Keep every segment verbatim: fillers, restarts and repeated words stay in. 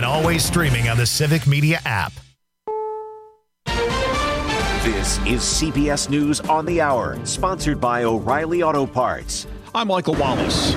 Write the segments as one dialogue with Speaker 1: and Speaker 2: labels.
Speaker 1: and always streaming on the Civic Media app.
Speaker 2: This is C B S News on the Hour, sponsored by O'Reilly Auto Parts.
Speaker 3: I'm Michael Wallace.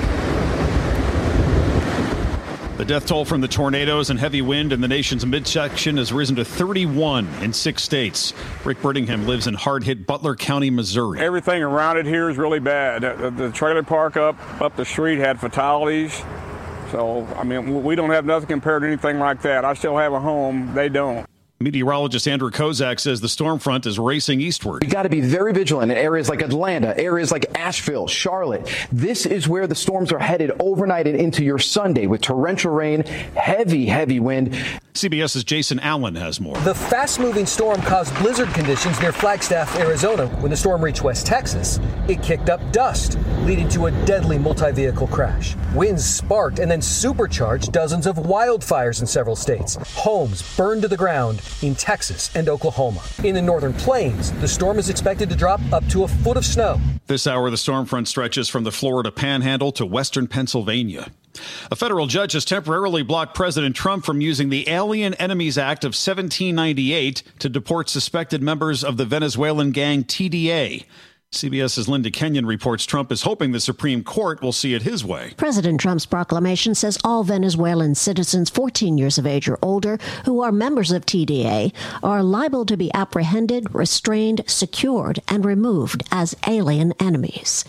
Speaker 3: The death toll from the tornadoes and heavy wind in the nation's midsection has risen to thirty-one in six states. Rick Brittingham lives in hard-hit Butler County, Missouri.
Speaker 4: Everything around it here is really bad. The, the trailer park up, up the street had fatalities. So, I mean, we don't have nothing compared to anything like that. I still have a home. They don't.
Speaker 3: Meteorologist Andrew Kozak says the storm front is racing eastward.
Speaker 5: We got to be very vigilant in areas like Atlanta, areas like Asheville, Charlotte. This is where the storms are headed overnight and into your Sunday with torrential rain, heavy, heavy wind.
Speaker 3: CBS's Jason Allen has more.
Speaker 6: The fast-moving storm caused blizzard conditions near Flagstaff, Arizona. When the storm reached West Texas, it kicked up dust, leading to a deadly multi-vehicle crash. Winds sparked and then supercharged dozens of wildfires in several states. Homes burned to the ground in Texas and Oklahoma. In the northern plains, the storm is expected to drop up to a foot of snow.
Speaker 3: This hour, the storm front stretches from the Florida Panhandle to western Pennsylvania. A federal judge has temporarily blocked President Trump from using the Alien Enemies Act of seventeen ninety-eight to deport suspected members of the Venezuelan gang T D A. CBS's Linda Kenyon reports Trump is hoping the Supreme Court will see it his way.
Speaker 7: President Trump's proclamation says all Venezuelan citizens fourteen years of age or older who are members of T D A are liable to be apprehended, restrained, secured, and removed as alien enemies.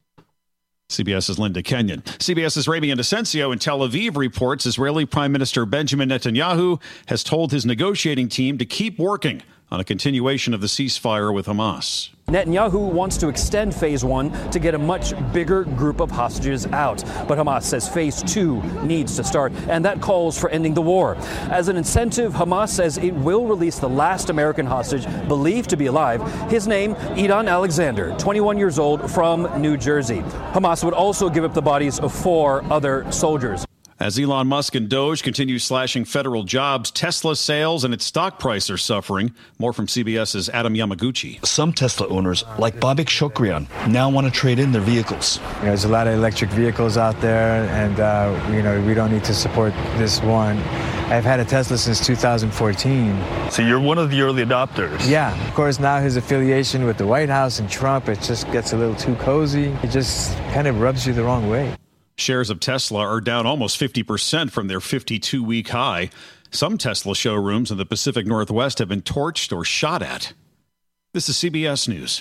Speaker 3: CBS's Linda Kenyon. CBS's Ramy Inocencio in Tel Aviv reports Israeli Prime Minister Benjamin Netanyahu has told his negotiating team to keep working on a continuation of the ceasefire with Hamas.
Speaker 8: Netanyahu wants to extend phase one to get a much bigger group of hostages out. But Hamas says phase two needs to start, and that calls for ending the war. As an incentive, Hamas says it will release the last American hostage believed to be alive. His name, Idan Alexander, twenty-one years old, from New Jersey. Hamas would also give up the bodies of four other soldiers.
Speaker 3: As Elon Musk and Doge continue slashing federal jobs, Tesla sales and its stock price are suffering. More from CBS's Adam Yamaguchi.
Speaker 9: Some Tesla owners, like Babak Shokrian, now want to trade in their vehicles.
Speaker 10: You know, there's a lot of electric vehicles out there, and uh, you know, we don't need to support this one. I've had a Tesla since two thousand fourteen.
Speaker 9: So you're one of the early adopters.
Speaker 10: Yeah, of course, now his affiliation with the White House and Trump, it just gets a little too cozy. It just kind of rubs you the wrong way.
Speaker 3: Shares of Tesla are down almost fifty percent from their fifty-two week high. Some Tesla showrooms in the Pacific Northwest have been torched or shot at. This is C B S News.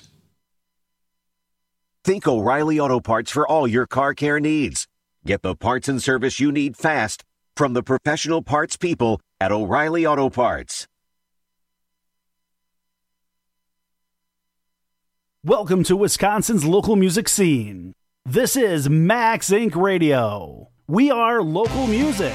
Speaker 2: Think O'Reilly Auto Parts for all your car care needs. Get the parts and service you need fast from the professional parts people at O'Reilly Auto Parts.
Speaker 11: Welcome to Wisconsin's local music scene. This is Max Incorporated. Radio. We are local music.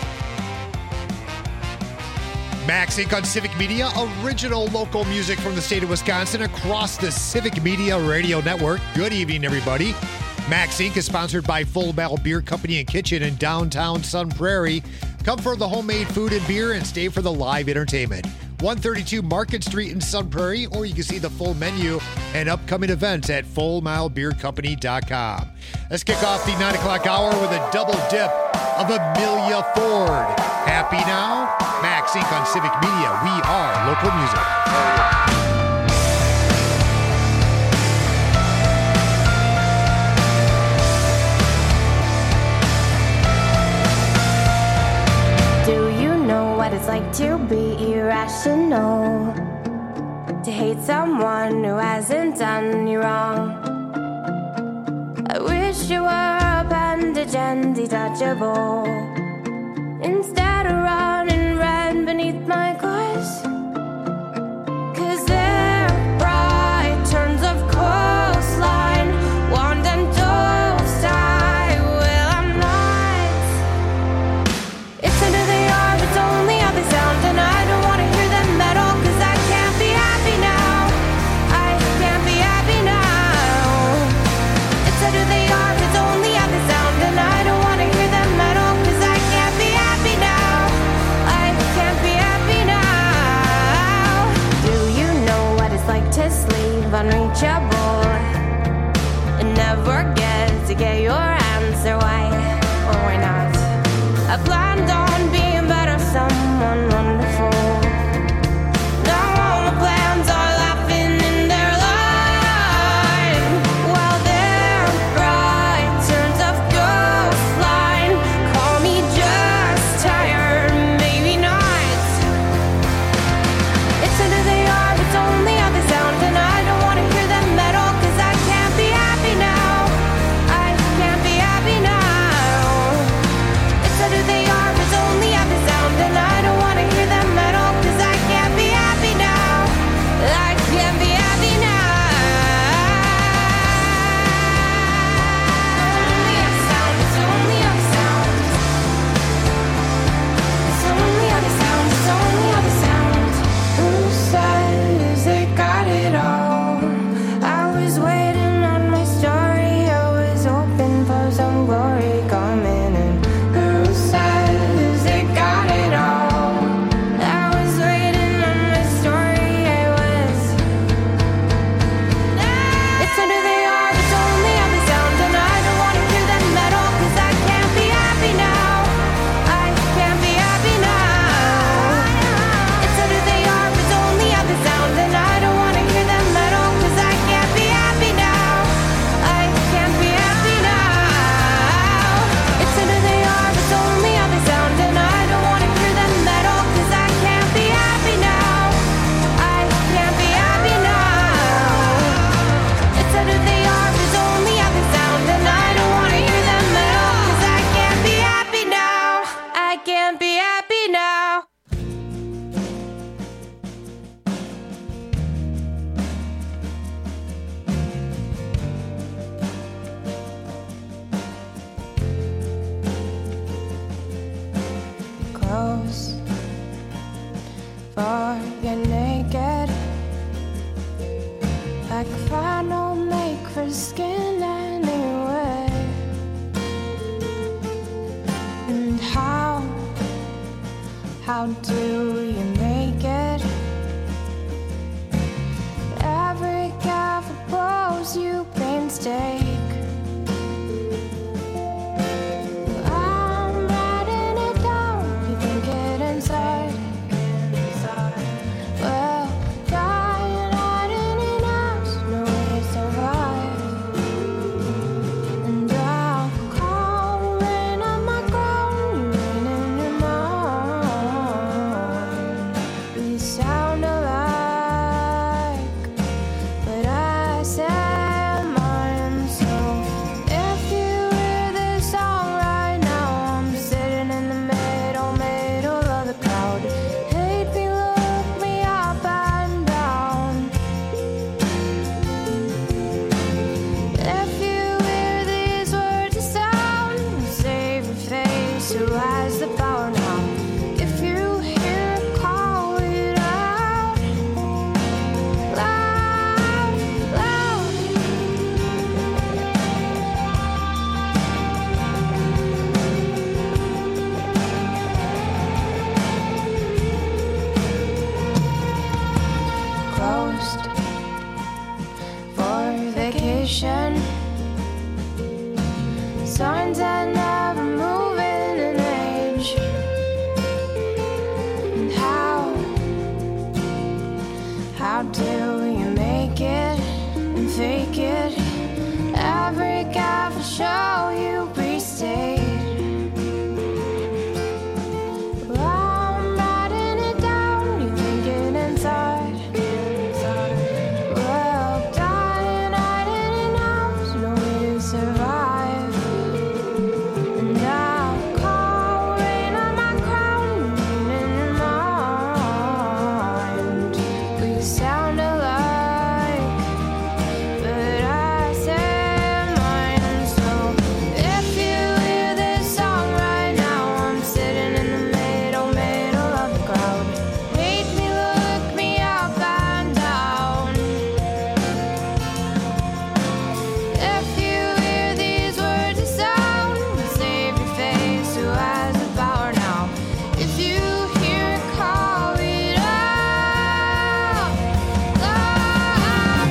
Speaker 12: Max Incorporated on Civic Media, original local music from the state of Wisconsin across the Civic Media Radio Network. Good evening, everybody. Max Incorporated is sponsored by Full Metal Beer Company and Kitchen in downtown Sun Prairie. Come for the homemade food and beer and stay for the live entertainment. one thirty-two Market Street in Sun Prairie, or you can see the full menu and upcoming events at full mile beer company dot com. Let's kick off the nine o'clock hour with a double dip of Amelia Ford. Happy now? Max Incorporated on Civic Media. We are local music.
Speaker 13: What it's like to be irrational, to hate someone who hasn't done you wrong. I wish you were a bandage and detachable, instead of running red beneath my clothes. Cause they're bright turns of coastline, wand and dove style. Well, I'm not. It's under the arm, it's only how they sound, and I don't want to hear them at all, cause I can't be happy now. I can't be happy now. It's under the arm, it's only how they sound, and I don't want to hear them at all, cause I can't be happy now. I can't be happy now. Do you know what it's like to sleep unreachable and never get to get your answer? Why or why not? I planned on being better someday. before you get naked. Like a final make for skin anyway. And how, how do you make it? Every careful pose you painstake. I'm writing it down, you think it inside. Well, dying, hiding in us, no way to survive. And I'll call rain on my crown, you rain in your mind. We sound alike, but I say mine. So if you hear this song right now, I'm sitting in the middle, middle of the crowd. Hate me, look me up and down. If you hear these words of sound, save your face, who has the power now? If you hear it, call it out, loud, loud. Closed for vacation. Signs that never move in an age. And how, how do you make it and fake it? Every careful show you pre-stage. Well, I'm writing it down, you think it inside. Well, dying, hiding in house, no way to survive. And I'll call rain on my crown, rain in your mind. We sound alike, but I say mine. So if you hear this song right now, I'm sitting in the middle, middle of the crowd. Hate me, look me up and down. If you hear these words of sound, save your face, who has the power now? If you hear it, call it out, loud,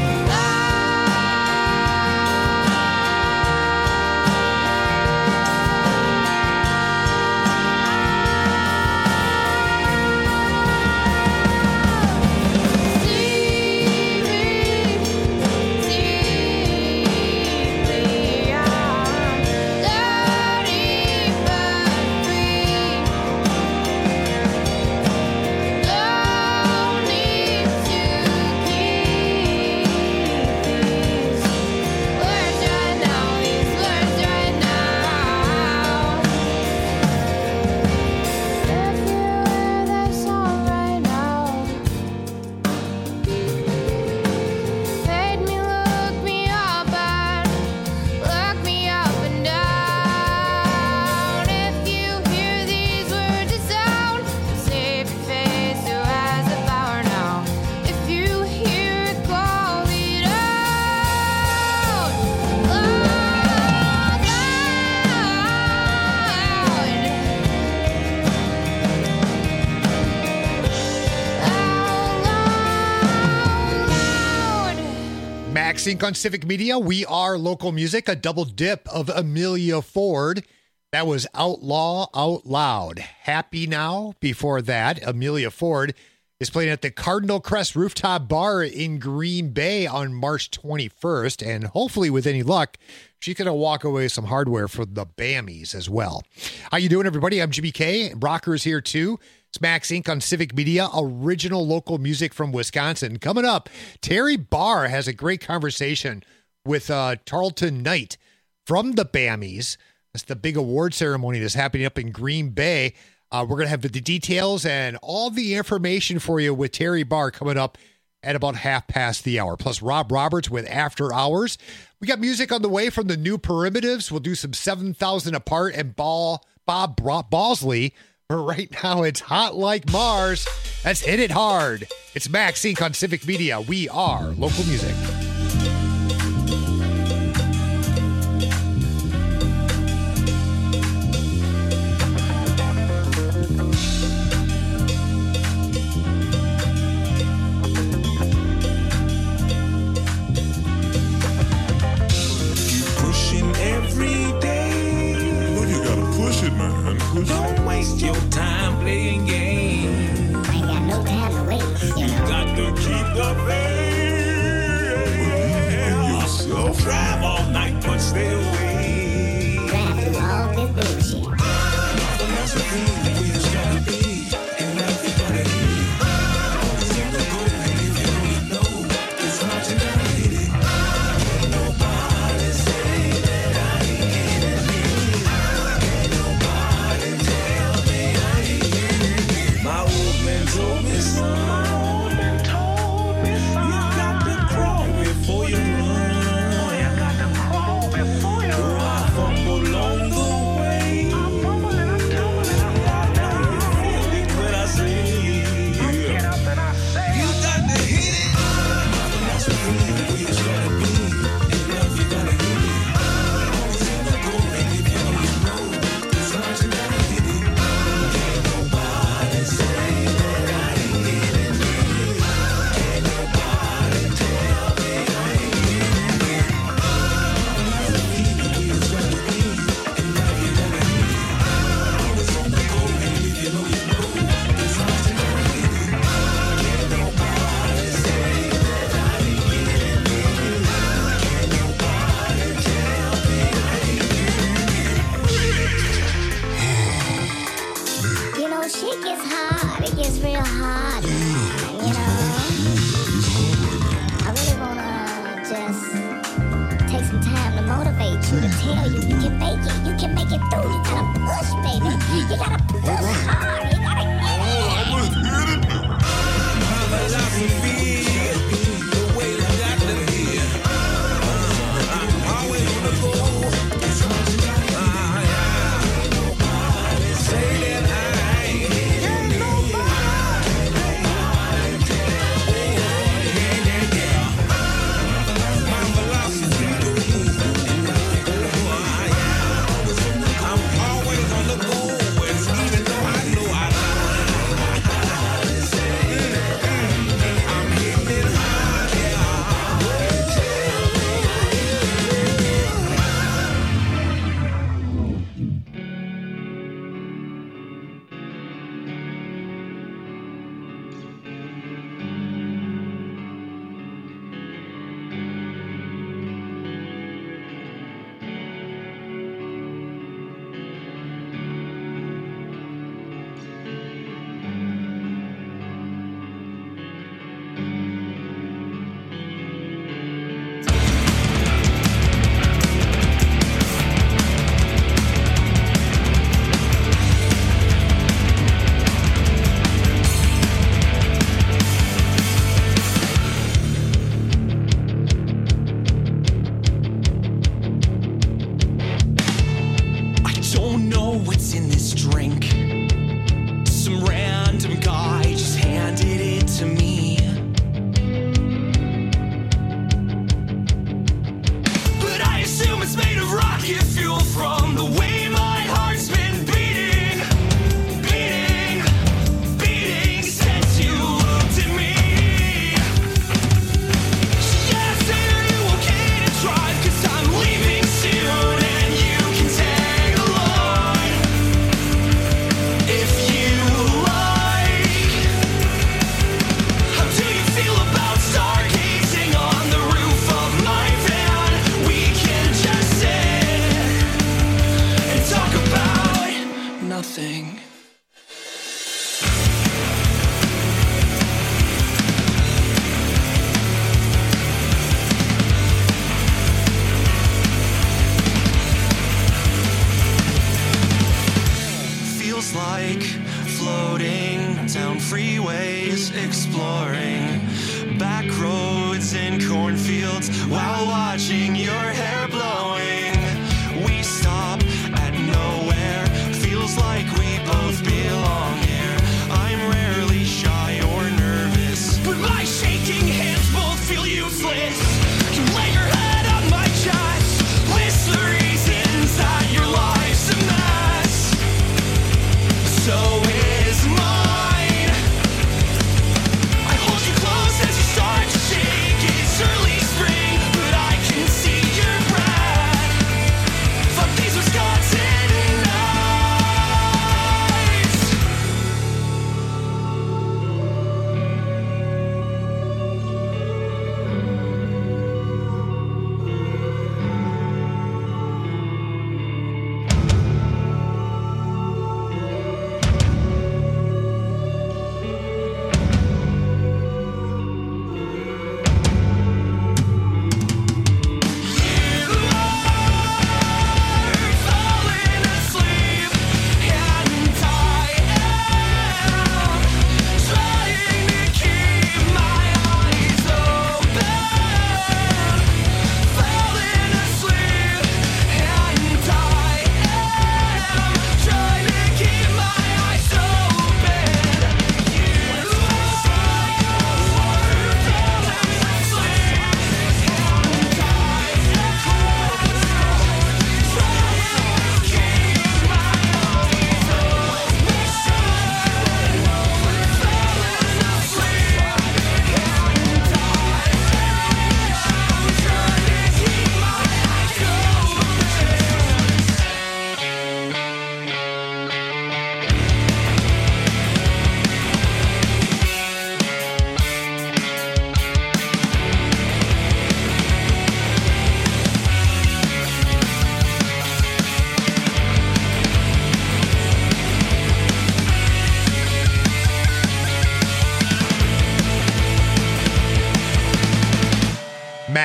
Speaker 12: MaxInc on Civic Media. We are local music, a double dip of Amelia Ford. That was Outlaw Out Loud. Happy Now. Before that, Amelia Ford is playing at the Cardinal Crest Rooftop Bar in Green Bay on March twenty-first. And hopefully, with any luck, she's going to walk away with some hardware for the Bammies as well. How you doing, everybody? I'm Jimmy K. Rocker's here, too. It's MaxInc on Civic Media, original local music from Wisconsin. Coming up, Terry Barr has a great conversation with uh, Tarleton Knight from the Bammies. That's the big award ceremony that's happening up in Green Bay. Uh, we're going to have the details and all the information for you with Terry Barr coming up at about half past the hour. Plus Rob Roberts with After Hours. We got music on the way from the New Primitives. We'll do some seven thousand Apart and Ball, Bob Bosley. But right now, it's Hot Like Mars That's Hit It Hard. It's Max Inc on Civic Media. We are local music.
Speaker 14: Don't waste your time playing games. I ain't got no time to waste. You know? Got to keep the faith. Yourself. Drive all night, but stay away. Drive through all this bullshit. That's the thing that we just gotta be. And everybody here. Always in the goal. And if you don't know, it's hard to gotta hit it. Can't nobody say that I ain't getting it. Can't nobody tell me I ain't getting it. My old man told me, son. My old man told me, son. You got to crawl before you run. You got to crawl before you run. I fumble along the way. I fumble and I'm tumbling, I'm falling. Now you feel it when I say, I get up and I say, you got to hit it. That's the feeling we just gotta be. And love, you gotta hit it. Always in the goal, and if you don't know, it's hard to gotta hit it. Can't nobody say that I ain't getting it. Can't nobody tell me I ain't getting it. That's the feeling we just gotta be. And love, you gotta hit it. Always on the goal, and if you know, you know, it's hard to gotta hit it. Can't nobody say that I ain't getting it. Can't nobody tell me I ain't getting it.
Speaker 15: You know, shit gets hard. It gets real hard. You know, I really wanna just take some time to motivate you, to tell you you can make it. You can make it through. You gotta push, baby. You gotta push hard. You gotta get it.
Speaker 14: My philosophy, the way I got to be. I'm always on the go. Ah, yeah. Nobody say that I ain't getting it. My philosophy, I'm always on the go. And even though I know I I'm hitting it hard, yeah. I don't know what's in this drink. Some random guy just handed it to me. But I assume it's made of rocket fuel from the way my heart's been beating, beating, beating since you looked at me. She asked, are you okay to drive? 'Cause I'm leaving soon and you can tag along if you like. How do you feel about stargazing on the roof of my van? We can just sit and talk about nothing. Feels like floating down freeways, exploring back roads and cornfields while watching your hair blowing. We stop at nowhere, feels like we both belong here. I'm rarely shy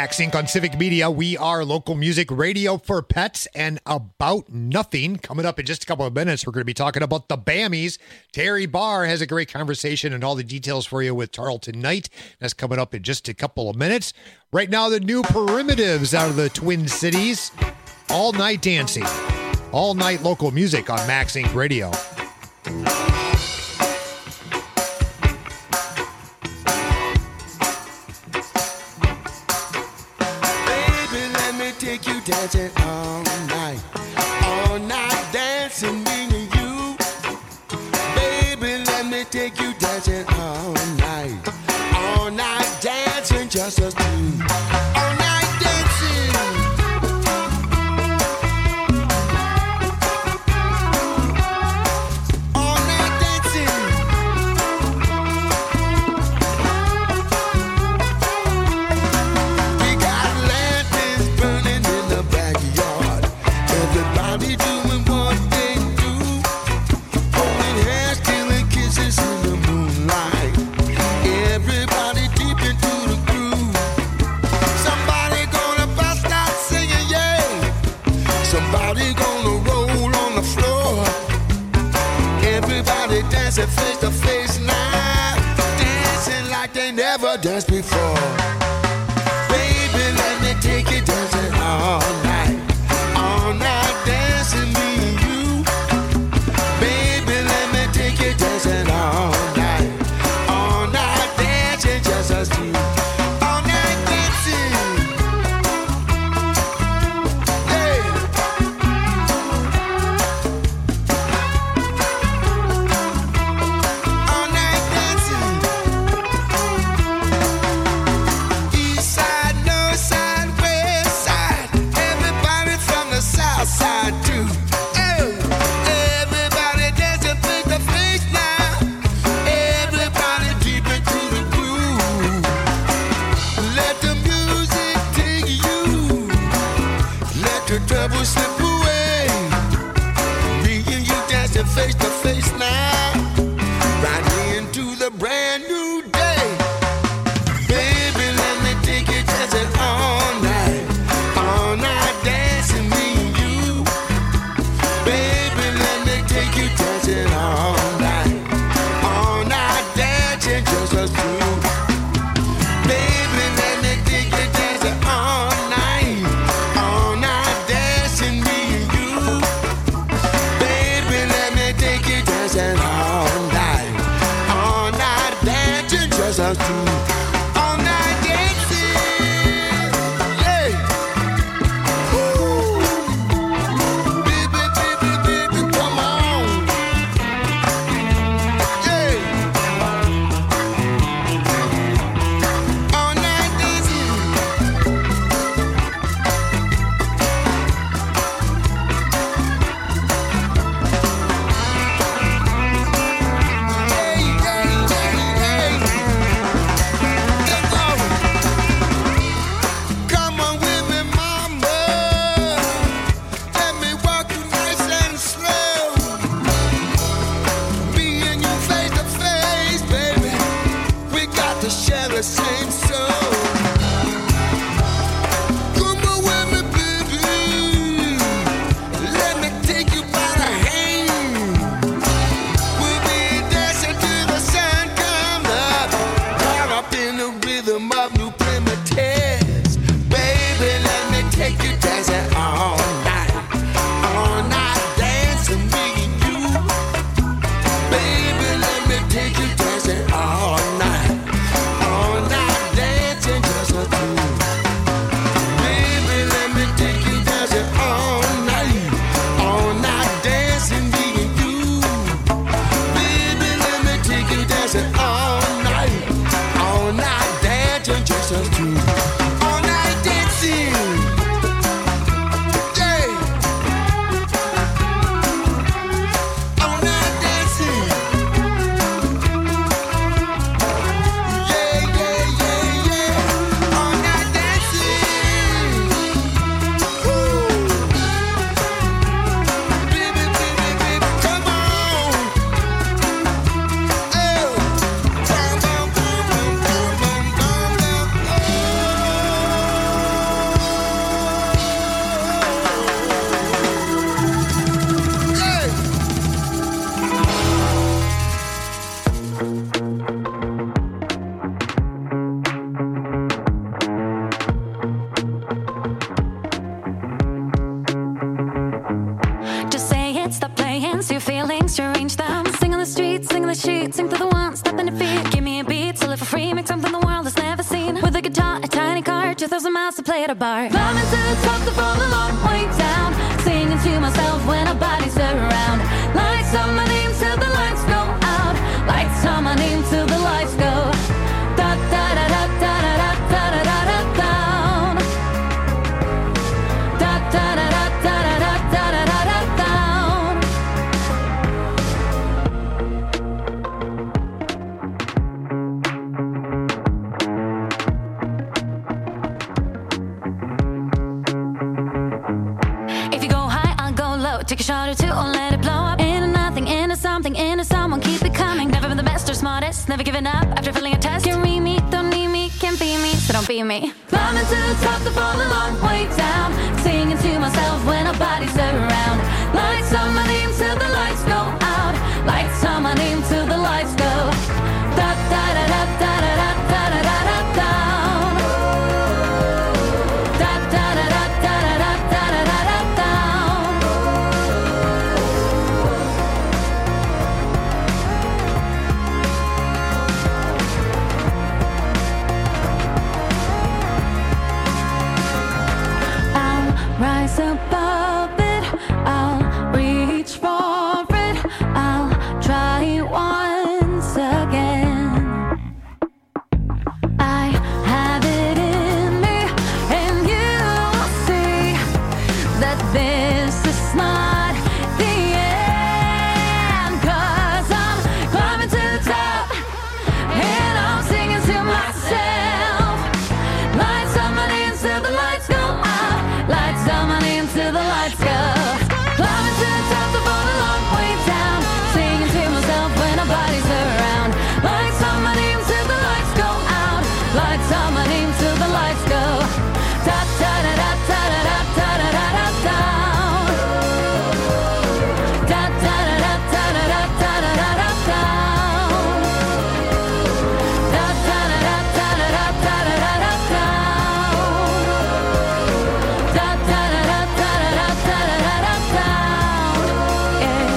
Speaker 12: Max Incorporated on Civic Media. We are local music radio for pets and about nothing. Coming up in just a couple of minutes, we're going to be talking about the Bammies. Terry Barr has a great conversation and all the details for you with Tarleton Knight. That's coming up in just a couple of minutes. Right now, the new Primitives out of the Twin Cities. All night dancing. All night local music on Max Incorporated Radio.
Speaker 14: Take you dancing all night, all night dancing, me and you. Baby, let me take you dancing all night, all night dancing, just us two. All night dancing. All night dancing. We got lanterns burning in the backyard. Everybody doing what they do. Holding hands, stealing kisses in the moonlight. Everybody deep into the groove. Somebody gonna bust out singing, yeah. Somebody gonna roll on the floor. Everybody dancing face to face now. Dancing like they never danced before. Baby, let me take you dancing all night. All night dancing, me and you. Baby, let me take you dancing all night. All night dancing, just us two. All night dancing. Hey. All night dancing. East side, north side, west side. Everybody from the south side too. Oh, everybody dancing face to face now. Everybody deep into the groove. Let the music take you. Let the trouble slip away. Me and you dancing face to face now. Right into the brand new day. Baby, let me take you dancing all night. All night dancing, me and you. Baby, let me take you dancing all night. All night dancing, just us two. Baby, let me take you dancing all night. All night dancing, me and you. Baby, let me take you dancing all night. All night dancing, just us two. All night dancing. Yeah. Ooh. Baby, baby, baby, come on. Yeah. All night dancing. Hey, hey, hey, hey.
Speaker 16: through the one, stepping to feet. Give me a beat, so live for free, make something the world has never seen. With a guitar, a tiny car, two thousand miles to play at a bar. Climbing to the top to fall a long way down. Singing to myself when our bodies around. Lights on my name till the lights go out. Lights on my name till the lights go. Da da da da da da da da da da da down. Da da da da da da da da da da da down. If you go high, I'll go low. Take a shot or two, or let it blow up. Into nothing, into something, into someone, keep it coming. Never been the best or smartest, never giving up after failing a test. Can't read me, don't need me, can't be me, so don't be me. Climbing to the top to fall a long way down. Singing to myself when our bodies around. Lights on my name till the lights go out. Lights on my name till the lights go. Da da da da da da da da da da da down. Da da da da da da da da da da da down. I'll rise above it. I'll reach for it. I'll try once again. I have it in me, and you'll see that this is not the end. 'Cause I'm climbing to the top, and I'm singing to myself. Lights on my name till the lights go out. Lights on my name till the lights go. Climbing to the top to fall a long way down. Singing to myself when our bodies around. Lights on my name till the lights go out. Lights on my name till the lights go. Da da da da da da da da da da da down. Da da da da da da da da da da da down. Da da da da da da da da da da da down. Da da da da da da da da da da down. Yeah,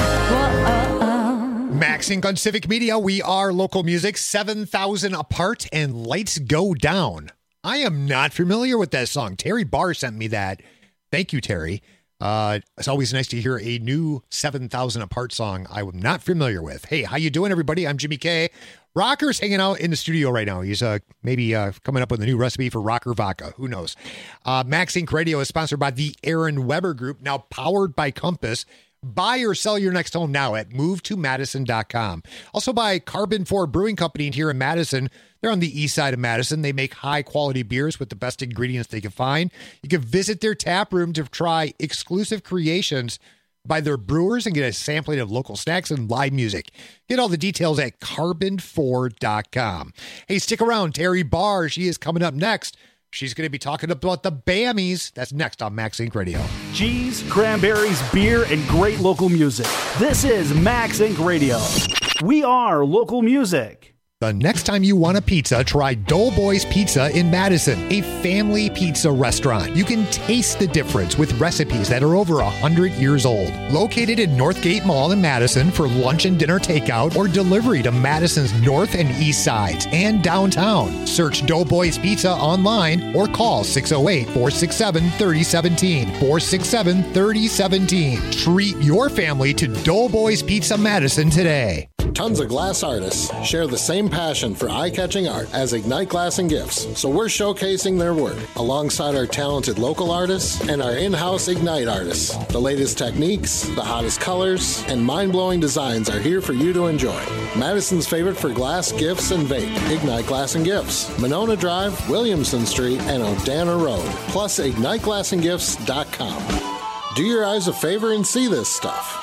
Speaker 16: whoa.
Speaker 12: Max Inc on Civic Media. We are local music, seven thousand apart and lights go down. I am not familiar with that song. Terry Barr sent me that. Thank you, Terry. Uh, it's always nice to hear a new seven thousand apart song I'm not familiar with. Hey, how you doing, everybody? I'm Jimmy K. Rocker's hanging out in the studio right now. He's uh, maybe uh, coming up with a new recipe for Rocker Vodka. Who knows? Uh, Max Inc Radio is sponsored by the Aaron Weber Group, now powered by Compass. Buy or sell your next home now at move to madison dot com. Also by Carbon four Brewing Company here in Madison. They're on the east side of Madison. They make high-quality beers with the best ingredients they can find. You can visit their tap room to try exclusive creations by their brewers and get a sampling of local snacks and live music. Get all the details at carbon four dot com. Hey, stick around. Terry Barr, she is coming up next. She's going to be talking about the Bammies. That's next on Max Inc Radio.
Speaker 11: Cheese, cranberries, beer, and great local music. This is Max Inc Radio. We are local music.
Speaker 12: The next time you want a pizza, try Doughboys Pizza in Madison, a family pizza restaurant. You can taste the difference with recipes that are over one hundred years old. Located in Northgate Mall in Madison for lunch and dinner takeout or delivery to Madison's north and east sides and downtown. Search Doughboys Pizza online or call six oh eight, four six seven, three oh one seven, four six seven, three oh one seven. Treat your family to Doughboys Pizza Madison today.
Speaker 17: Tons of glass artists share the same passion for eye-catching art as Ignite Glass and Gifts, so we're showcasing their work alongside our talented local artists and our in-house Ignite artists. The latest techniques, the hottest colors, and mind-blowing designs are here for you to enjoy. Madison's favorite for glass, gifts, and vape, Ignite Glass and Gifts. Monona Drive, Williamson Street, and Odana Road, plus ignite glass and gifts dot com. Do your eyes a favor and see this stuff.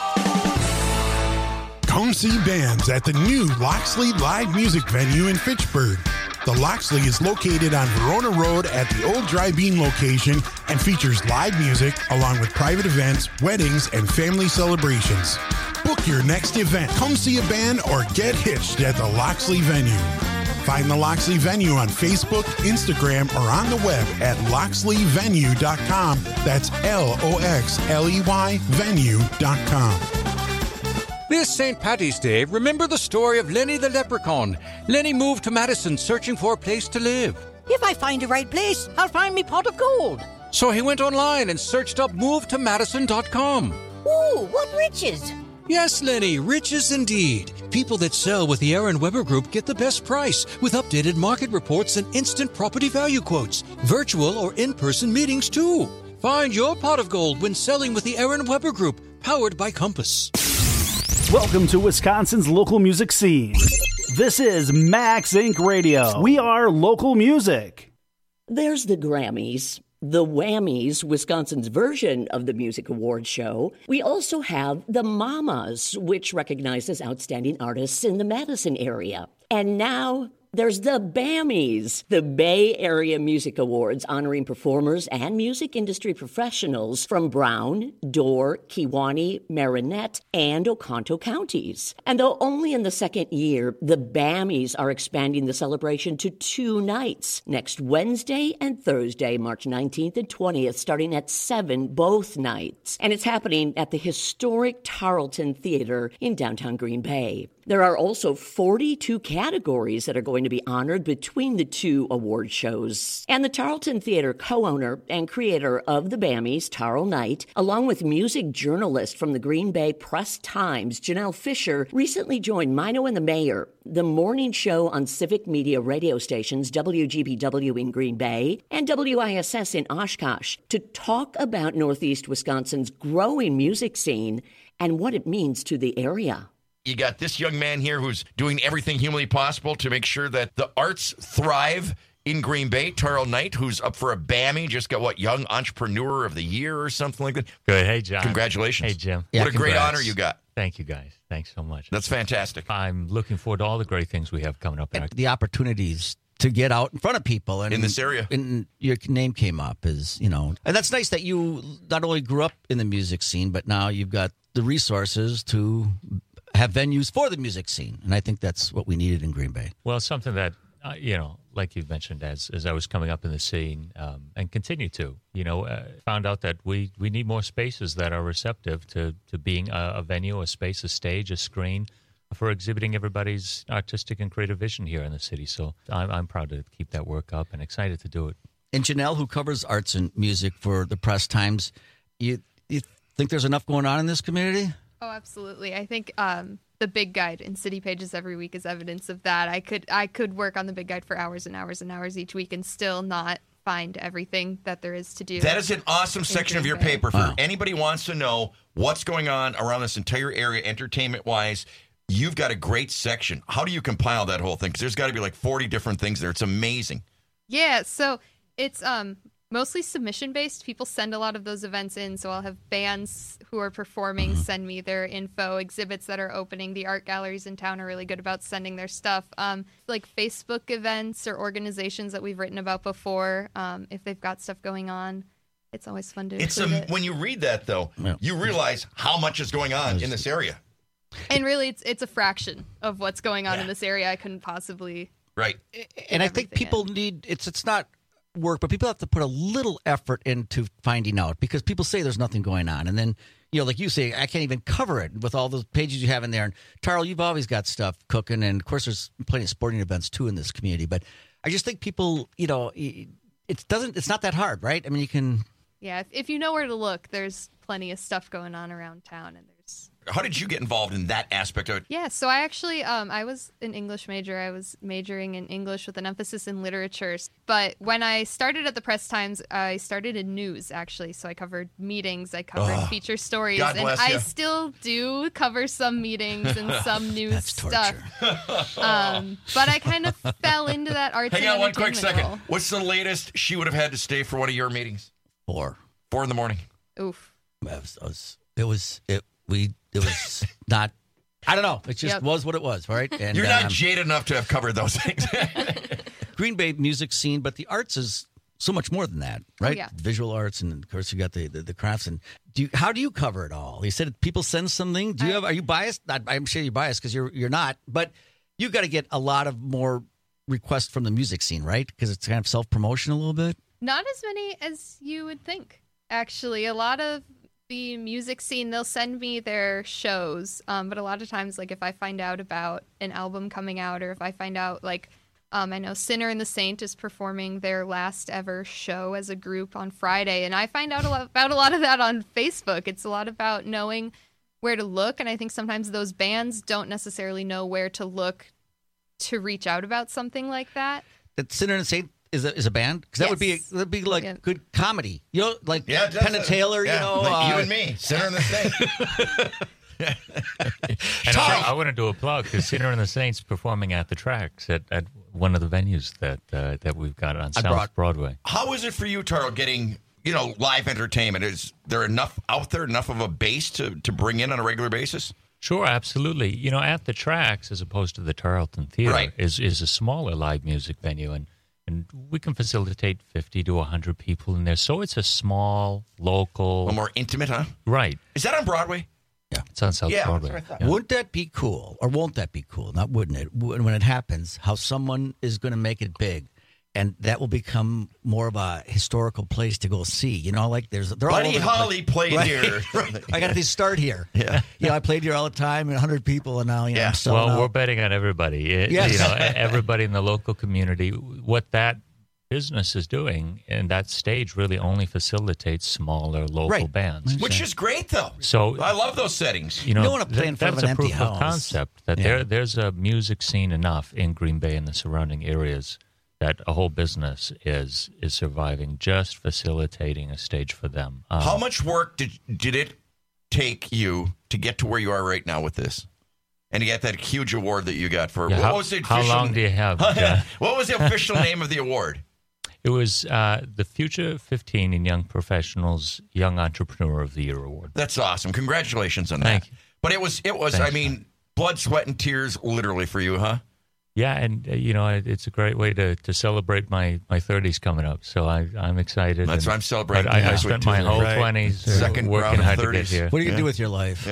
Speaker 18: Come see bands at the new Loxley Live Music Venue in Fitchburg. The Loxley is located on Verona Road at the old Dry Bean location and features live music along with private events, weddings, and family celebrations. Book your next event, come see a band, or get hitched at the Loxley Venue. Find the Loxley Venue on Facebook, Instagram, or on the web at loxley venue dot com. That's L O X L E Y venue dot com.
Speaker 19: This Saint Patty's Day, remember the story of Lenny the Leprechaun. Lenny moved to Madison searching for a place to live.
Speaker 20: If I find the right place, I'll find me pot of gold.
Speaker 19: So he went online and searched up move to madison dot com.
Speaker 20: Ooh, what riches!
Speaker 19: Yes, Lenny, riches indeed. People that sell with the Aaron Weber Group get the best price with updated market reports and instant property value quotes. Virtual or in-person meetings, too. Find your pot of gold when selling with the Aaron Weber Group, powered by Compass.
Speaker 11: Welcome to Wisconsin's local music scene. This is Max Incorporated. Radio. We are local music.
Speaker 21: There's the Grammys, the Whammies, Wisconsin's version of the Music Awards show. We also have the Mamas, which recognizes outstanding artists in the Madison area. And now there's the Bammies, the Bay Area Music Awards, honoring performers and music industry professionals from Brown, Door, Kewaunee, Marinette, and Oconto counties. And though only in the second year, the Bammies are expanding the celebration to two nights, next Wednesday and Thursday, March nineteenth and twentieth, starting at seven both nights. And it's happening at the historic Tarleton Theater in downtown Green Bay. There are also forty-two categories that are going to be honored between the two award shows. And the Tarleton Theater co-owner and creator of the Bammies, Tarl Knight, along with music journalist from the Green Bay Press-Times, Janelle Fisher, recently joined Mino and the Mayor, the morning show on civic media radio stations W G B W in Green Bay and W I S S in Oshkosh, to talk about Northeast Wisconsin's growing music scene and what it means to the area.
Speaker 22: You got this young man here who's doing everything humanly possible to make sure that the arts thrive in Green Bay. Tarl Knight, who's up for a Bammy, just got, what, Young Entrepreneur of the Year or something like that.
Speaker 23: Good. Hey, John.
Speaker 22: Congratulations.
Speaker 23: Hey, Jim.
Speaker 22: What
Speaker 23: Yeah,
Speaker 22: a great
Speaker 23: congrats.
Speaker 22: honor you got.
Speaker 23: Thank you, guys. Thanks so much.
Speaker 22: That's fantastic.
Speaker 23: I'm looking forward to all the great things we have coming up. In our-
Speaker 24: The opportunities to get out in front of people. And
Speaker 22: in this area.
Speaker 24: And your name came up as, you know, and that's nice that you not only grew up in the music scene, but now you've got the resources to have venues for the music scene. And I think that's what we needed in Green Bay.
Speaker 23: Well, something that, uh, you know, like you mentioned, as as I was coming up in the scene um, and continue to, you know, uh, found out that we, we need more spaces that are receptive to, to being a, a venue, a space, a stage, a screen for exhibiting everybody's artistic and creative vision here in the city. So I'm, I'm proud to keep that work up and excited to do it.
Speaker 24: And Janelle, who covers arts and music for the Press Times, you, you think there's enough going on in this community?
Speaker 25: Oh, absolutely. I think um, the Big Guide in City Pages every week is evidence of that. I could I could work on the Big Guide for hours and hours and hours each week and still not find everything that there is to do.
Speaker 22: That is an awesome section of your
Speaker 25: Bay.
Speaker 22: paper. For
Speaker 24: Wow.
Speaker 22: anybody who wants to know what's going on around this entire area, entertainment-wise, you've got a great section. How do you compile that whole thing? Because there's got to be like forty different things there. It's amazing.
Speaker 25: Yeah, so it's um mostly submission-based. People send a lot of those events in, so I'll have bands who are performing send me their info, exhibits that are opening. The art galleries in town are really good about sending their stuff. Um, like Facebook events or organizations that we've written about before, um, if they've got stuff going on, it's always fun to
Speaker 22: It's
Speaker 25: include
Speaker 22: a,
Speaker 25: it.
Speaker 22: when you read that, though, you realize how much is going on in this area.
Speaker 25: And really, it's it's a fraction of what's going on in this area. I couldn't possibly...
Speaker 22: Right.
Speaker 24: And I think people need, it's it's not work, but people have to put a little effort into finding out, because people say there's nothing going on. And then, you know, like you say, I can't even cover it with all those pages you have in there. And Tarl, you've always got stuff cooking. And of course, there's plenty of sporting events too in this community. But I just think people, you know, it doesn't, it's not that hard, right? I mean, you can.
Speaker 25: Yeah, if, if you know where to look, there's plenty of stuff going on around town, and there's...
Speaker 22: How did you get involved in that aspect of it?
Speaker 25: Yeah, so I actually, um, I was an English major. I was majoring in English with an emphasis in literature. But when I started at the Press Times, I started in news, actually. So I covered meetings, I covered
Speaker 22: Oh,
Speaker 25: feature stories.
Speaker 22: God
Speaker 25: and
Speaker 22: bless
Speaker 25: I
Speaker 22: ya.
Speaker 25: still do cover some meetings and some news stuff. Um, but I kind of fell into that arts
Speaker 22: Hang
Speaker 25: and
Speaker 22: on one quick
Speaker 25: entertainment
Speaker 22: second.
Speaker 25: role.
Speaker 22: What's the latest she would have had to stay for one of your meetings?
Speaker 24: Four.
Speaker 22: Four in the morning.
Speaker 25: Oof.
Speaker 24: It was, it was, it was, it, we, it was not, I don't know. It just
Speaker 25: Yep.
Speaker 24: was what it was, right? And
Speaker 22: You're not
Speaker 24: um,
Speaker 22: jaded enough to have covered those things.
Speaker 24: Green Bay music scene, but the arts is so much more than that, right?
Speaker 25: yeah.
Speaker 24: Visual arts, and of course you got the, the, the crafts. And do you, how do you cover it all? You said people send something. Do you have? Are you biased? Not, I'm sure you're biased because you're you're not. But you've got to get a lot of more requests from the music scene, right? Because it's kind of self promotion a little bit.
Speaker 25: Not as many as you would think, actually. A lot of the music scene, they'll send me their shows. Um, but a lot of times, like if I find out about an album coming out, or if I find out, like, um, I know Sinner and the Saint is performing their last ever show as a group on Friday, and I find out a lot about a lot of that on Facebook. It's a lot about knowing where to look, and I think sometimes those bands don't necessarily know where to look to reach out about something like that.
Speaker 24: That Sinner and the Saint is a, is a band? Because that would be that'd be like
Speaker 25: Yeah.
Speaker 24: good comedy. You know, like
Speaker 22: Yeah, it does.
Speaker 24: Penn and Taylor,
Speaker 22: Yeah,
Speaker 24: you know.
Speaker 22: like you
Speaker 24: uh,
Speaker 22: and me, Sinner and the Saint.
Speaker 23: And I, I want to do a plug because Sinner and the Saints performing at the Tracks at, at one of the venues that uh, that we've got on
Speaker 22: I
Speaker 23: South
Speaker 22: brought-
Speaker 23: Broadway.
Speaker 22: How is it for you, Taro, getting, you know, live entertainment? Is there enough out there, enough of a base to, to bring in on a regular basis?
Speaker 23: Sure, absolutely. You know, at the Tracks, as opposed to the Tarleton Theater,
Speaker 22: Right.
Speaker 23: is is a smaller live music venue, and and we can facilitate fifty to one hundred people in there. So it's a small, local,
Speaker 22: A little more intimate, huh?
Speaker 23: Right.
Speaker 22: Is that on Broadway?
Speaker 24: Yeah,
Speaker 23: it's on South
Speaker 22: Yeah, that's
Speaker 23: Broadway.
Speaker 22: what I thought.
Speaker 23: Yeah.
Speaker 24: Wouldn't that be cool, or won't that be cool? Not wouldn't it? When when it happens, how someone is going to make it big, and that will become more of a historical place to go see. You know, like there's they're
Speaker 22: Buddy
Speaker 24: all over the
Speaker 22: Holly
Speaker 24: place.
Speaker 22: played
Speaker 24: Right,
Speaker 22: here.
Speaker 24: right. I got to start here.
Speaker 22: Yeah,
Speaker 24: you know, I played here all the time, and one hundred people, and now you know, I'm selling
Speaker 23: Well,
Speaker 24: out.
Speaker 23: we're betting on everybody. It-
Speaker 24: Yes.
Speaker 23: You know, everybody in the local community. What that business is doing, and that stage really only facilitates smaller local
Speaker 24: Right.
Speaker 23: bands.
Speaker 22: Which is great, though.
Speaker 23: So
Speaker 22: I love those settings.
Speaker 23: You know,
Speaker 24: You don't wanna play
Speaker 23: that-
Speaker 24: in front of
Speaker 23: that's
Speaker 24: an
Speaker 23: a
Speaker 24: empty
Speaker 23: proof of
Speaker 24: house.
Speaker 23: concept that
Speaker 24: Yeah.
Speaker 23: there there's a music scene enough in Green Bay and the surrounding areas that a whole business is is surviving just facilitating a stage for them. Um,
Speaker 22: How much work did did it take you to get to where you are right now with this? And to get that huge award that you got for
Speaker 23: Yeah,
Speaker 22: what
Speaker 23: how-
Speaker 22: was the
Speaker 23: how
Speaker 22: official-
Speaker 23: long do you have, John?
Speaker 22: What was the official name of the award?
Speaker 23: It was uh, the Future fifteen in Young Professionals Young Entrepreneur of the Year award.
Speaker 22: That's awesome. Congratulations on
Speaker 23: Thank
Speaker 22: that. But it was it was
Speaker 23: Thanks,
Speaker 22: I mean blood, sweat, and tears literally for you, huh?
Speaker 23: Yeah, and uh, you know it, it's a great way to, to celebrate my, my thirties coming up. So I I'm excited.
Speaker 22: That's
Speaker 23: and-
Speaker 22: what I'm celebrating
Speaker 23: but I, I
Speaker 22: next
Speaker 23: spent
Speaker 22: week,
Speaker 23: my
Speaker 22: too.
Speaker 23: whole
Speaker 22: Right.
Speaker 23: twenties
Speaker 22: Second
Speaker 23: working
Speaker 22: round of
Speaker 23: hard to get
Speaker 22: thirties.
Speaker 23: here.
Speaker 24: What are you
Speaker 22: Yeah.
Speaker 24: gonna do with your life?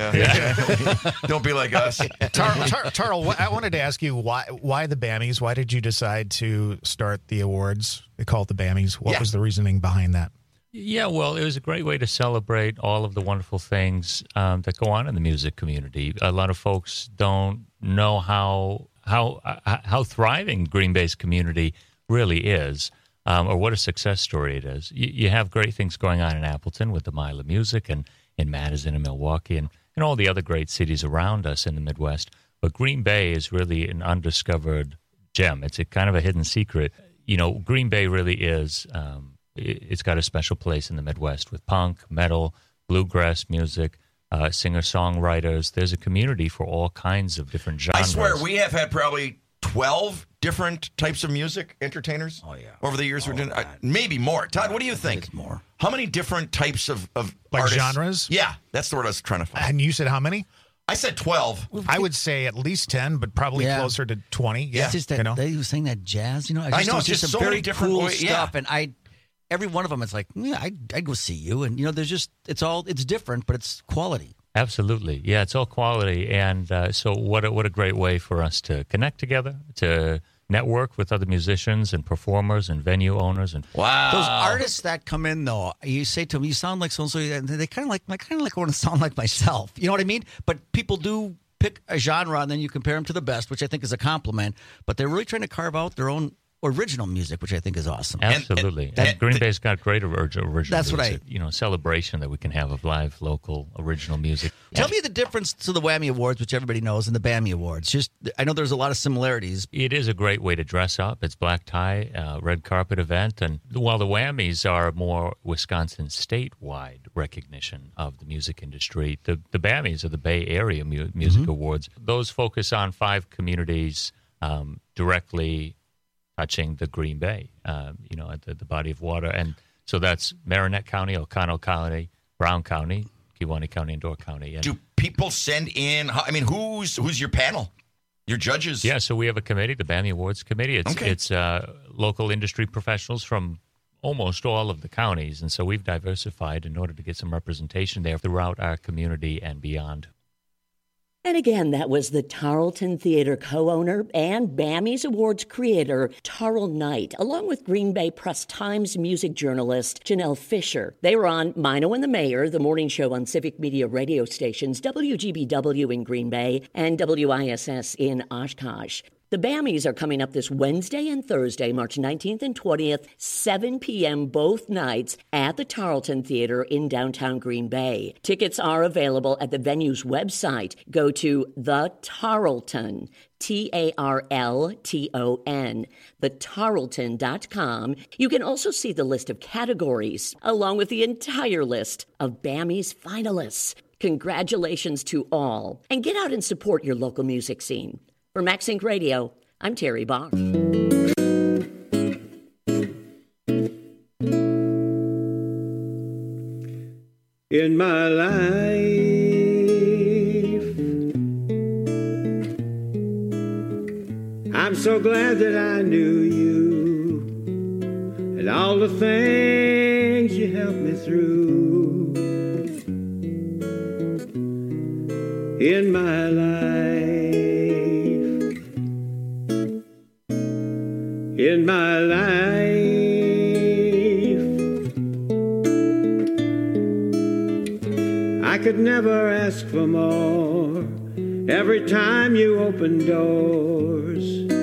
Speaker 22: Yeah. Don't be like us.
Speaker 1: Tar- Tar- Tarl, wh- I wanted to ask you why why the Bammies? Why did you decide to start the awards? They call it the Bammies. What
Speaker 23: Yeah.
Speaker 1: was the reasoning behind that?
Speaker 23: Yeah, well, it was a great way to celebrate all of the wonderful things um, that go on in the music community. A lot of folks don't know how how uh, how thriving Green Bay's community really is, um, or what a success story it is. You, you have great things going on in Appleton with the Mila Music, and in Madison and Milwaukee, and, and all the other great cities around us in the Midwest. But Green Bay is really an undiscovered gem. It's a kind of a hidden secret. You know, Green Bay really is. Um, It's got a special place in the Midwest with punk, metal, bluegrass music, uh, singer-songwriters. There's a community for all kinds of different genres.
Speaker 22: I swear we have had probably twelve different types of music entertainers. Oh yeah, over the years we're doing uh, maybe more. Todd, what do you think?
Speaker 24: More.
Speaker 22: How many different types of of
Speaker 1: Like
Speaker 22: artists?
Speaker 1: genres?
Speaker 22: Yeah, that's the word I was trying to find.
Speaker 1: And you said how many?
Speaker 22: I said twelve.
Speaker 1: I would say at least ten, but probably
Speaker 24: Yeah.
Speaker 1: closer to twenty. Yeah,
Speaker 24: It's just that
Speaker 1: you know?
Speaker 24: they were saying that jazz, you know.
Speaker 22: I know,
Speaker 24: it was
Speaker 22: it's just
Speaker 24: some
Speaker 22: so
Speaker 24: very
Speaker 22: many different
Speaker 24: cool
Speaker 22: way- yeah.
Speaker 24: stuff, and I, every one of them, it's like, yeah, I, I'd go see you, and you know, there's just, it's all, it's different, but it's quality.
Speaker 23: Absolutely. Yeah, it's all quality. And uh, so what a, what a great way for us to connect together, to network with other musicians and performers and venue owners. And
Speaker 22: wow.
Speaker 24: Those artists that come in, though, you say to them, you sound like so-and-so, and they kind of like, I kind of like want to sound like myself. You know what I mean? But people do pick a genre, and then you compare them to the best, which I think is a compliment. But they're really trying to carve out their own original music, which I think is awesome.
Speaker 23: Absolutely. And,
Speaker 24: And- that-
Speaker 23: Green Bay's got great orig- original
Speaker 24: That's what
Speaker 23: music, you know, celebration that we can have of live, local, original music.
Speaker 24: Tell me the difference to the Whammy Awards, which everybody knows, and the Bammy Awards. Just, I know there's a lot of similarities.
Speaker 23: It is a great way to dress up. It's black tie, uh, red carpet event. And while the Whammies are more Wisconsin statewide recognition of the music industry, the, the Bammies are the Bay Area mu- Music
Speaker 24: Mm-hmm.
Speaker 23: Awards. Those focus on five communities um, directly touching the Green Bay, um, you know, at the, the body of water. And so that's Marinette County, O'Connell County, Brown County, Kewaunee County, and Door County. And
Speaker 22: Do people send in? I mean, who's who's your panel? Your judges?
Speaker 23: Yeah, so we have a committee, the Bammy Awards Committee. It's
Speaker 22: Okay.
Speaker 23: it's uh, local industry professionals from almost all of the counties, and so we've diversified in order to get some representation there throughout our community and beyond.
Speaker 21: And again, that was the Tarleton Theater co-owner and BAMI's Awards creator, Tarl Knight, along with Green Bay Press-Times music journalist Janelle Fisher. They were on Mino and the Mayor, the morning show on Civic Media radio stations W G B W in Green Bay and W I S S in Oshkosh. The BAMIs are coming up this Wednesday and Thursday, March nineteenth and twentieth, seven p.m. both nights at the Tarleton Theater in downtown Green Bay. Tickets are available at the venue's website. Go to The Tarleton, T A R L T O N, the tarleton dot com. You can also see the list of categories, along with the entire list of BAMI's finalists. Congratulations to all, and get out and support your local music scene. For Max Inc Radio, I'm Terry Barr.
Speaker 4: In my life, I'm so glad that I knew you and all the things you helped me through. In my life, in my life, I could never ask for more. Every time you open doors,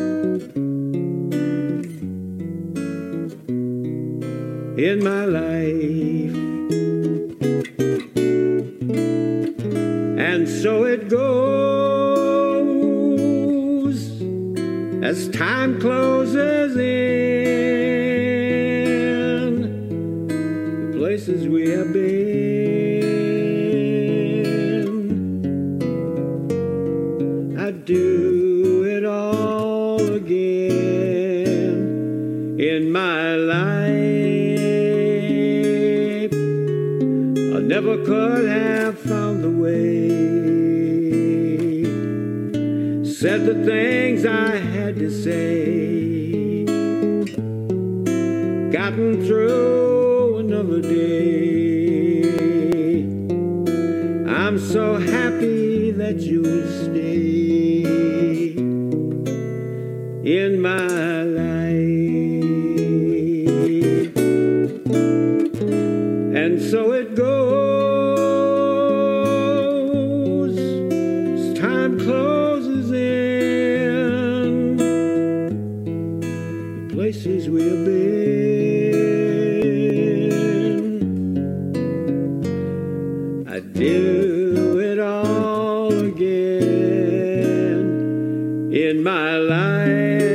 Speaker 4: in my life, and so it goes as time closes in the places we have been. I'd do it all again in my life. I never could have found the way, said the things I had to say, gotten through another day. I'm so happy that you'll stay in my life. And so it goes as time closes in the places we have been. I do it all again in my life.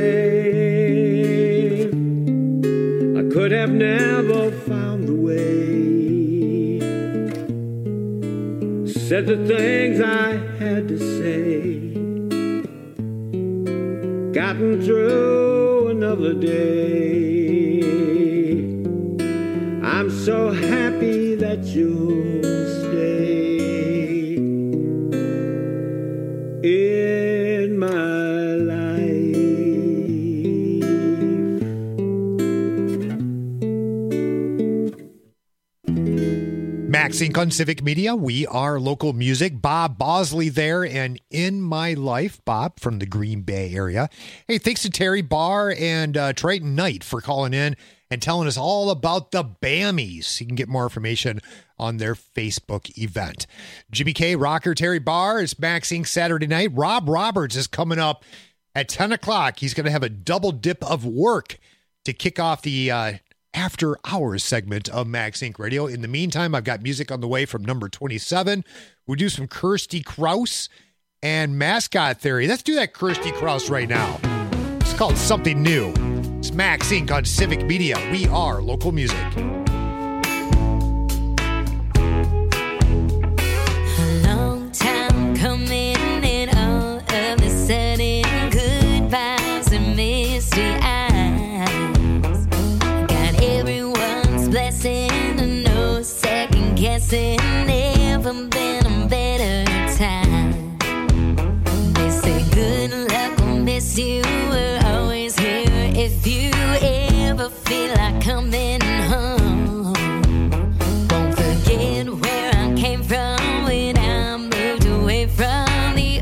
Speaker 4: I could have never found the way, said the things I had to say, gotten through another day. I'm so happy that you'll stay in my life.
Speaker 12: Max Inc on Civic Media. We are local music. Bob Bosley there and In My Life. Bob from the Green Bay area. Hey, thanks to Terry Barr and uh, Triton Knight for calling in and telling us all about the BAMIs. You can get more information on their Facebook event. Jimmy K, rocker, Terry Barr. It's Max Inc Saturday night. Rob Roberts is coming up at ten o'clock. He's going to have a double dip of work to kick off the uh, after hours segment of Max Inc Radio. In the meantime, I've got music on the way from number twenty-seven. We'll do some Kirsty Krause and Mascot Theory. Let's do that Kirsty Krause right now. It's called Something New. It's Max Inc on Civic Media. We are local music.
Speaker 16: A long time coming, and all of a sudden goodbyes and misty eyes. Got everyone's blessing and no second guessing. Never been a better time. They say good luck will miss you. We're always here if you ever feel like coming home. Won't forget where I came from when I moved away from the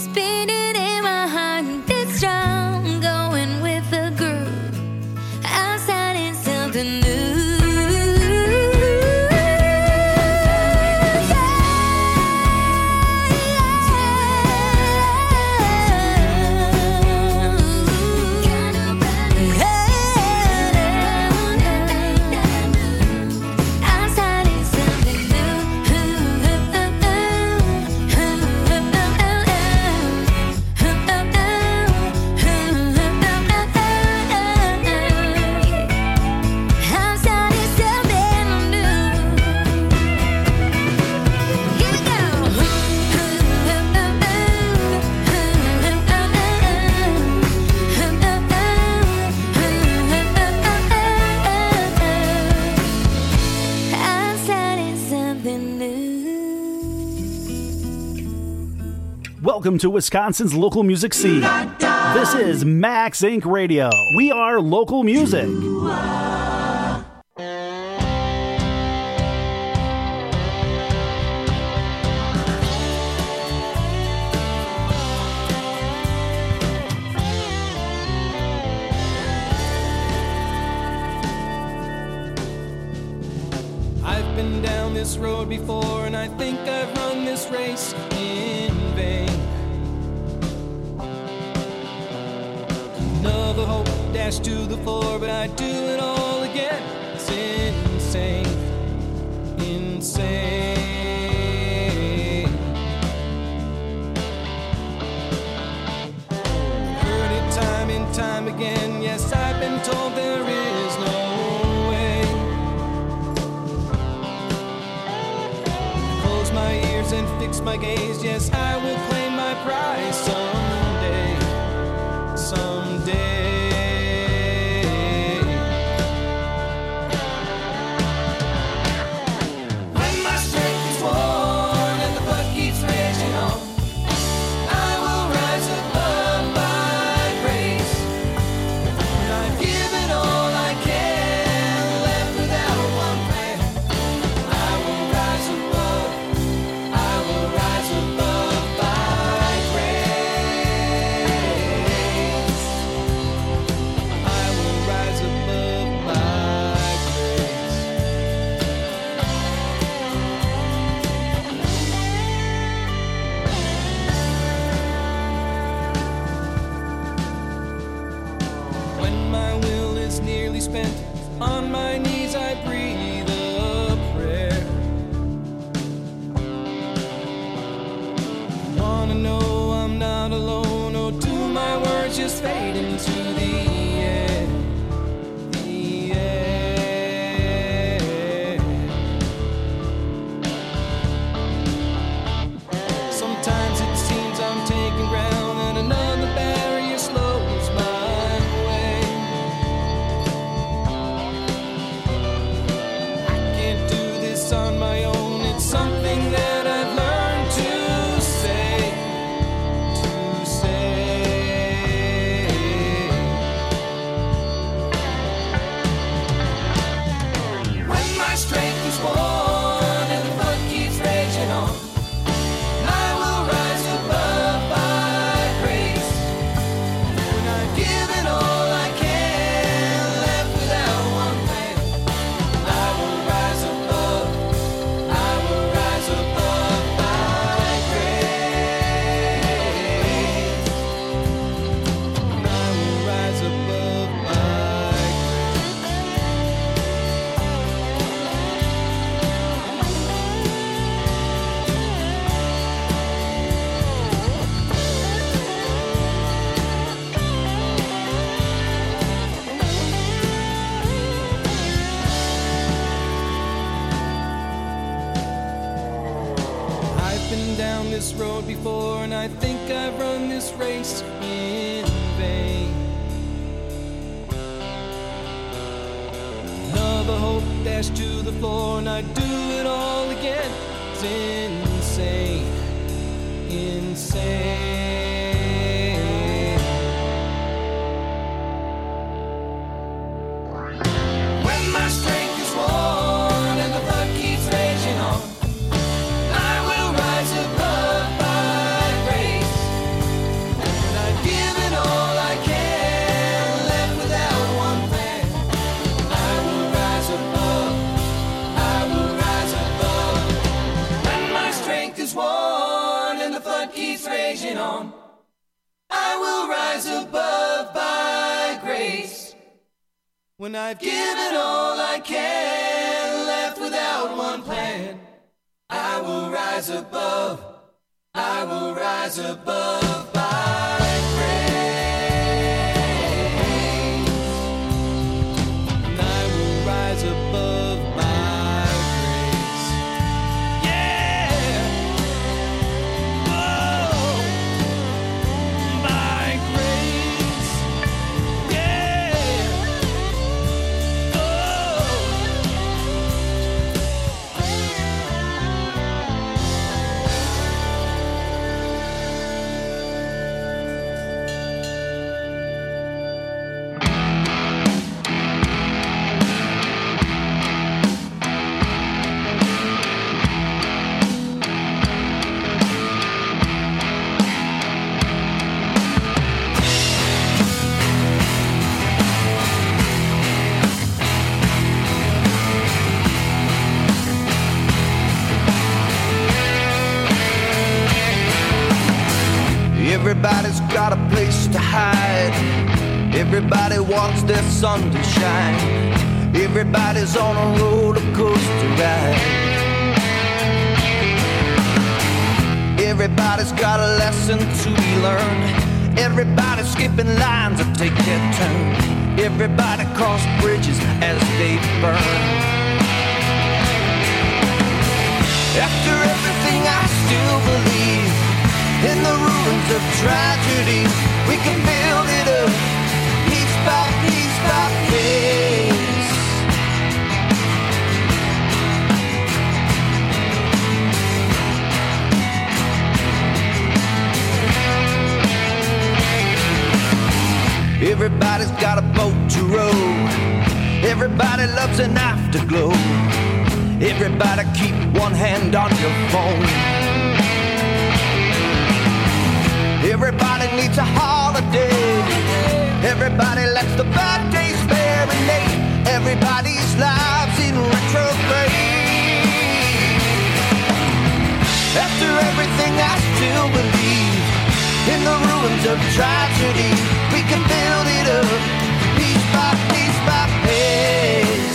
Speaker 16: Spinning in my heart, it's strong, going with the groove. Outside is something new.
Speaker 11: Welcome to Wisconsin's local music scene. This is Max Inc Radio. We are local music.
Speaker 5: I've been down this road before, and I think I've run this race in vain. Another hope dashed to the floor, but I do it all again. It's insane, insane. Heard it time and time again. Yes, I've been told there is no way. Close my ears and fix my gaze. Yes, I will claim my prize someday, someday. When my strength is worn and the blood keeps raging on, I will rise above my grace. When I've given all I can, left without one plan, I will rise above, I will rise above by grace. I will rise above by grace. When my will is nearly spent, on my knees I breathe a prayer. Wanna know I'm not alone, or do my words just fade into the air? The air. Sometimes it seems I'm taking ground, and another barrier slows my way. I can't do this on my own. It's something that I've learned to say, to say. When my strength is worn and the blood keeps raging on, I will rise above by grace. When I've given all I can, left without one plan, I will rise above, I will rise above by grace. And I will rise above by I've been down this road before, and I think I've run this race in vain. Another hope dashed to the floor, and I do it all again. It's insane, insane. When my strength is worn and the blood keeps raging on, I will rise above by grace. on. I will rise above by grace. When I've given all I can, left without one plan, I will rise above. I will rise above by grace. And I will rise above by grace. Yeah. Whoa. By grace. Yeah.
Speaker 6: Everybody's got a place to hide. Everybody wants their sun to shine. Everybody's on a roller coaster ride. Everybody's got a lesson to be learned. Everybody's skipping lines to take their turn. Everybody cross bridges as they burn. After everything, I still believe in the ruins of tragedy. We can build it up, piece by piece by piece. Everybody's got a boat to row. Everybody loves an afterglow. Everybody keep one hand on your phone. Everybody needs a holiday. Everybody lets the bad days marinate. Everybody's lives in retrograde. After everything, I still believe in the ruins of tragedy. We can build it up, piece by piece by piece.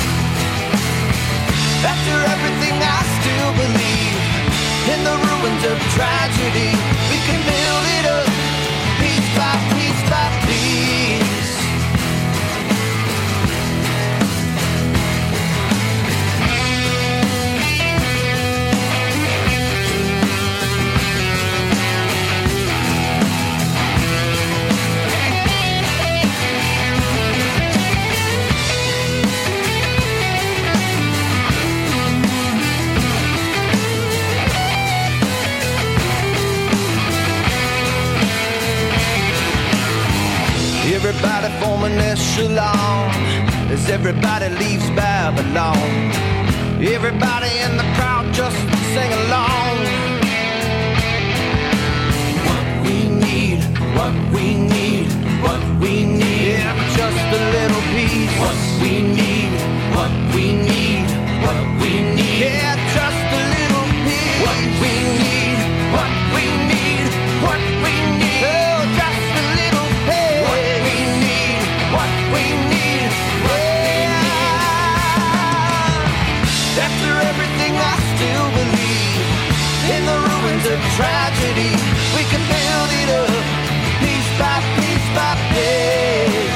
Speaker 6: After everything, I still believe in the ruins of tragedy. We can build it up, piece by piece by piece. Everybody form an echelon as everybody leaves Babylon. Everybody in the crowd just sing along. What we need, what we need, what we need, yeah, just a little piece. What we need, what we need, what we need, yeah, just a little piece. What we need, what we need, what we need, oh, just a little piece. What we need, what we need, yeah. After everything, I still believe in the ruins of tragedy. We can build it up, piece by piece by piece.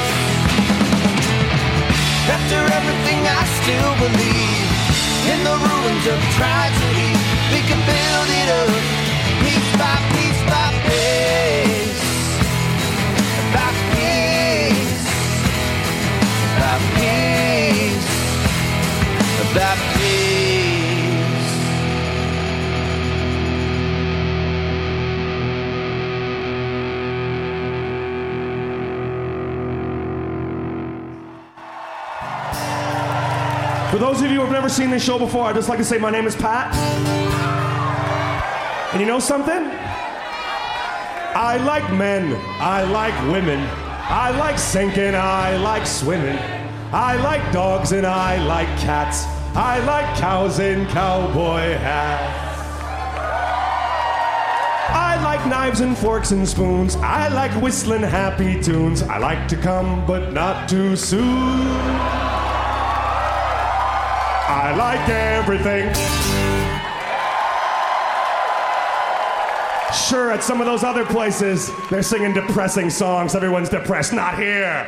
Speaker 6: After everything, I still believe in the ruins of tragedy. We can build it up, piece by piece by piece. By piece, by piece, by piece.
Speaker 7: For those of you who have never seen this show before, I'd just like to say my name is Pat. And you know something? I like men. I like women. I like sinking. I like swimming. I like dogs and I like cats. I like cows in cowboy hats. I like like knives and forks and spoons. I like whistling happy tunes. I like to come, but not too soon. I like everything. Sure, at some of those other places, they're singing depressing songs. Everyone's depressed. Not here.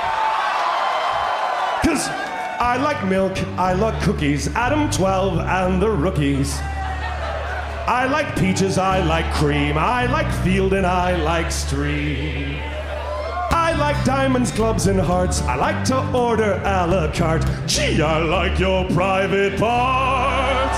Speaker 7: Cause I like milk, I like cookies, Adam twelve and the rookies. I like peaches, I like cream, I like field and I like stream. I like diamonds, clubs, and hearts. I like to order a la carte. Gee, I like your private parts.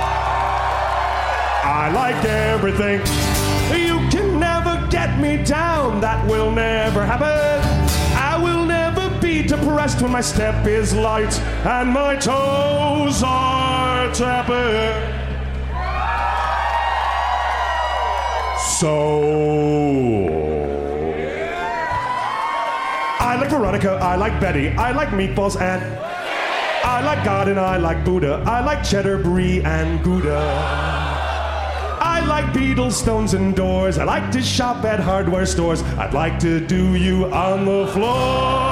Speaker 7: I like everything. You can never get me down. That will never happen. I will never be depressed when my step is light and my toes are tapping. So I like Veronica, I like Betty, I like meatballs and I like God and I like Buddha, I like cheddar, brie, and Gouda. I like Beatles, stones, and doors. I like to shop at hardware stores. I'd like to do you on the floor.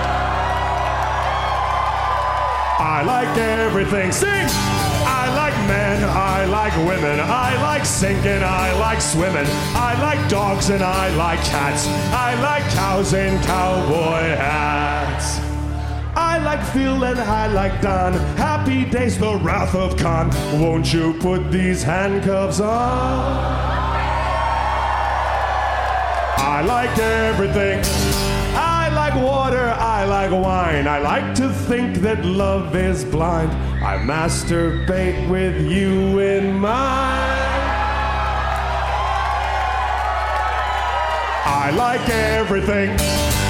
Speaker 7: I like everything. Sing! I like men, I like women, I like sinking, I like swimming, I like dogs and I like cats, I like cows and cowboy hats. I like Phil and I like Don, happy days, the wrath of Khan. Won't you put these handcuffs on? I like everything. I like water, I like wine. I like to think that love is blind. I masturbate with you in mind. I like everything.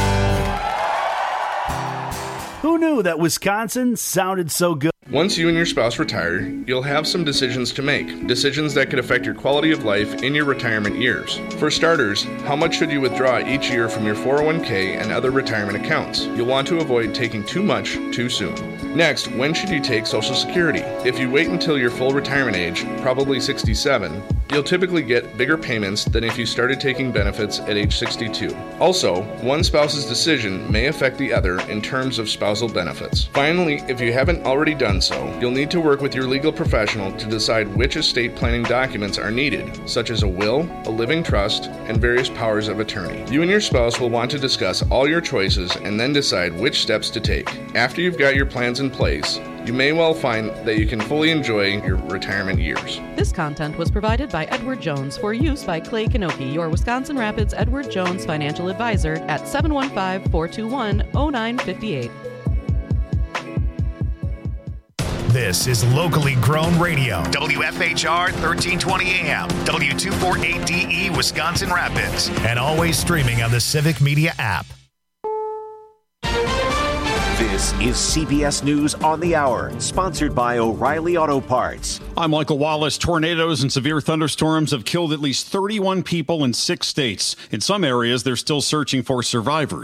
Speaker 11: Who knew that Wisconsin sounded so good?
Speaker 2: Once you and your spouse retire, you'll have some decisions to make. Decisions that could affect your quality of life in your retirement years. For starters, how much should you withdraw each year from your four oh one k and other retirement accounts? You'll want to avoid taking too much too soon. Next, when should you take Social Security? If you wait until your full retirement age, probably sixty-seven, you'll typically get bigger payments than if you started taking benefits at age sixty-two. Also, one spouse's decision may affect the other in terms of spousal benefits. Finally, if you haven't already done so, you'll need to work with your legal professional to decide which estate planning documents are needed, such as a will, a living trust, and various powers of attorney. You and your spouse will want to discuss all your choices and then decide which steps to take. After you've got your plans in place, you may well find that you can fully enjoy your retirement years.
Speaker 3: This content was provided by Edward Jones for use by Clay Kanoki, your Wisconsin Rapids Edward Jones financial advisor at seven one five, four two one, oh nine five eight.
Speaker 1: This is locally grown radio. W F H R thirteen twenty A M, W two forty-eight D E, Wisconsin Rapids, and always streaming on the Civic Media app.
Speaker 8: This is C B S News on the Hour, sponsored by O'Reilly Auto Parts.
Speaker 9: I'm Michael Wallace. Tornadoes and severe thunderstorms have killed at least thirty-one people in six states. In some areas, they're still searching for survivors.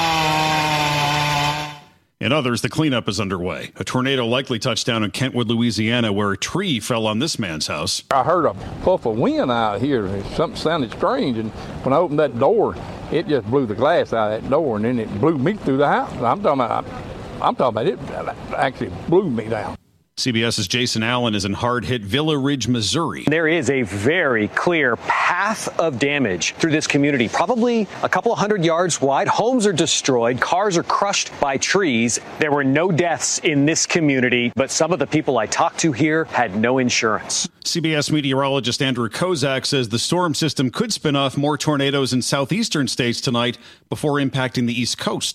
Speaker 9: In others, the cleanup is underway. A tornado likely touched down in Kentwood, Louisiana, where a tree fell on this man's house.
Speaker 10: I heard a puff of wind out here. Something sounded strange, and when I opened that door, it just blew the glass out of that door, and then it blew me through the house. I'm talking about, I'm talking about it actually blew me down.
Speaker 9: CBS's Jason Allen is in hard-hit Villa Ridge, Missouri.
Speaker 26: There is a very clear path of damage through this community, probably a couple of hundred yards wide. Homes are destroyed. Cars are crushed by trees. There were no deaths in this community, but some of the people I talked to here had no insurance.
Speaker 9: C B S meteorologist Andrew Kozak says the storm system could spin off more tornadoes in southeastern states tonight before impacting the East Coast.